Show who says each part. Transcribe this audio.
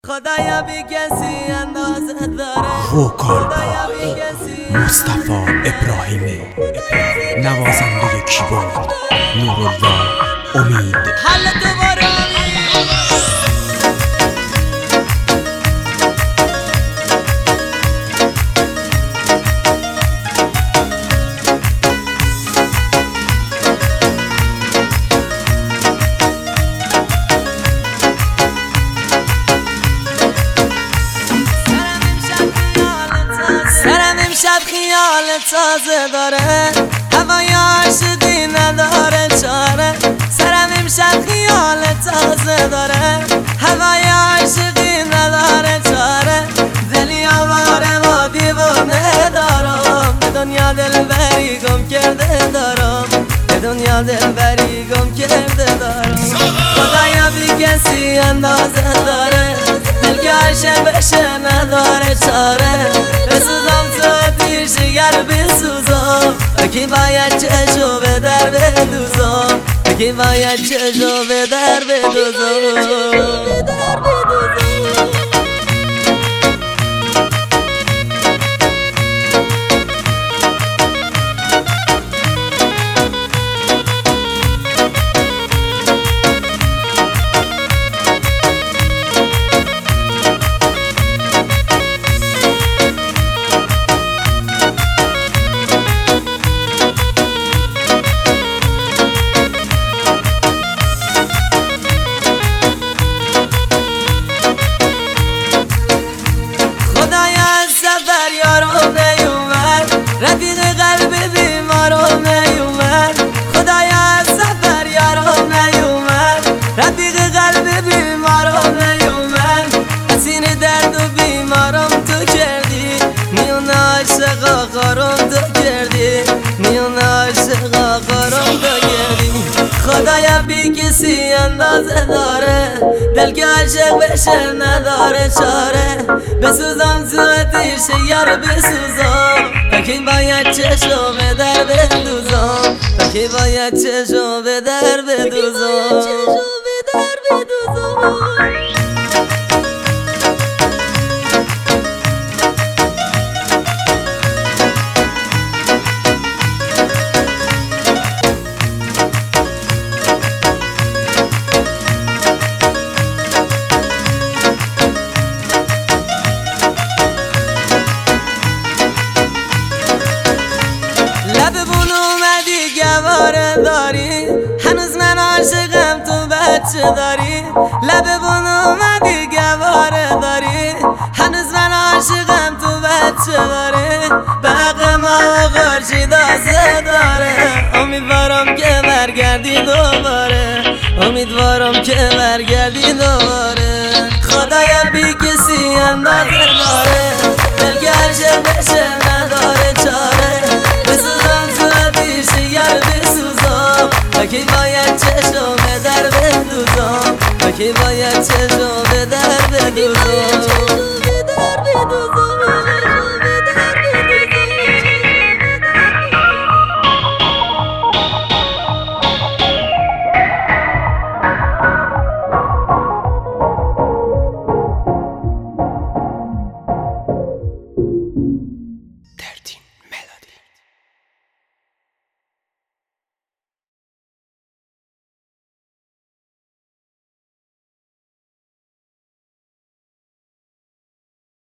Speaker 1: خدایا بی کسی اندازه داره.
Speaker 2: وکال مصطفی ابراهیمی، نوازنده کیبورد نورالله امید.
Speaker 1: حل دوباره شب خیال تازه داره، هوای عاشقی نداره چاره. سرم امشب خیال تازه داره، هوای عاشقی نداره چاره. دلی آواره و دیوانه دارم، به دنیا دلبری گم کرده دارم، به دنیا دلبری گم کرده دارم. خدایا بی کسی اندازه داره، دل که عاشق بشه نداره چاره. بسوزم تو شگر بسوزم، اکی باید چشو به در بدوزم، اکی باید چشو به در بدوزم. رفیق قلب بیمارم نیومد، خدایا از سفر یارم نیومد. رفیق قلب بیمارم نیومد، اسیر درد و بیمارم تو کردی، میون عاشقا قارم تو کردی، میون عاشقا قارم تو کردی. خدایا بی کسی اندازه داره، دل که عاشق بشه نداره چاره. بسوزم تو آتیش یار بسوزم، اکی باید چشو به در بدوزم، اکی باید چشو به در بدوزم. لب بون اومدی گواره داری، هنوز من عاشقم تو بچه داری. لب بون اومدی گواره داری، هنوز من عاشقم تو بچه داری. به حق ما خورشید آسه داره، امیدوارم که برگردی دوباره، امیدوارم که برگردی دوباره. خدایا بی کسی اندازه داره، دل که عاشق بشه نداره چاره. اکی باید چشم به در بدوزم، اکی باید چشم به در بدوزم.